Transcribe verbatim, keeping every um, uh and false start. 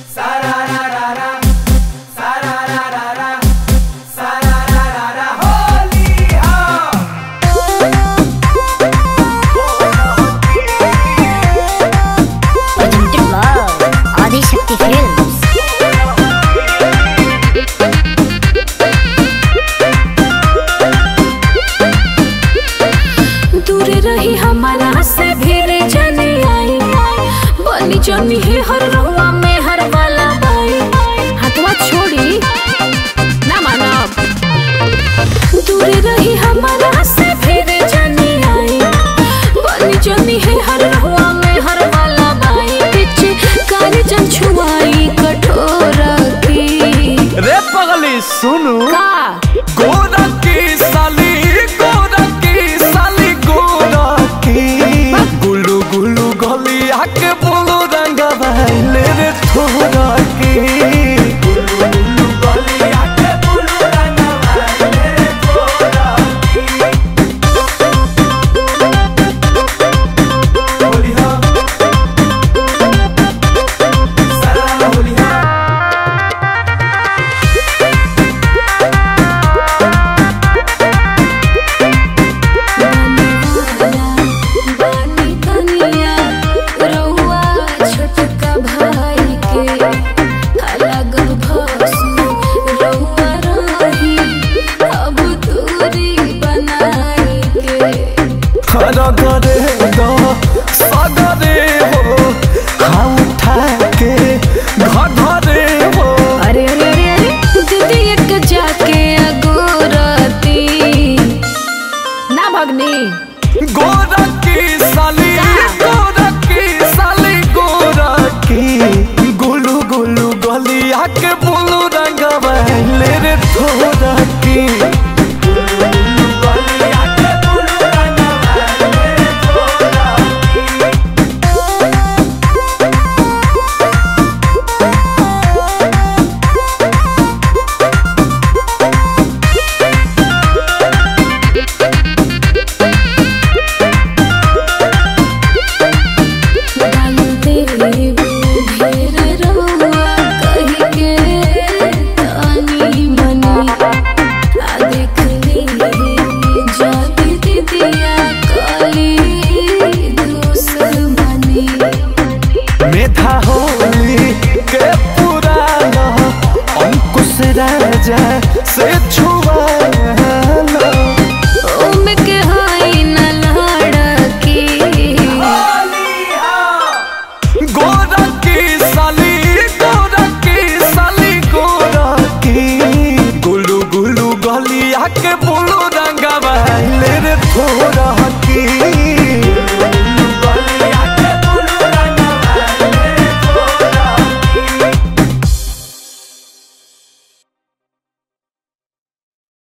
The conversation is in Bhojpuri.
जनी है हर रहुआ में हर वाला बाई हाथवा छोड़ी ना मानब दूर रही हमारा से फिर जनी आई बनी जनी है हर रहुआ में हर वाला बाई पीछे कारी जन छुआई कठोरा की रे पगली सुनु का गोरा की साली गोरा की साली गोरा की गुलू गुलू गली आके बोलो रंगा ले रे थोड़ा की गुलू गुलू गली आके बोलो रंगा ले रे थोड़ा की होली हा सारा होली हा गरे दो सगरे हो हाँ उठा के घरे हो अरे अरे अरे अरे दीदी एक जाके अगोरती ना भगनी गोरा की साली गोरा की साली गोरा की गुलू गुलू गली आके बोलू रंगवा ले रे थोड़ा की मेधा होली के पुराना अंकुश राजा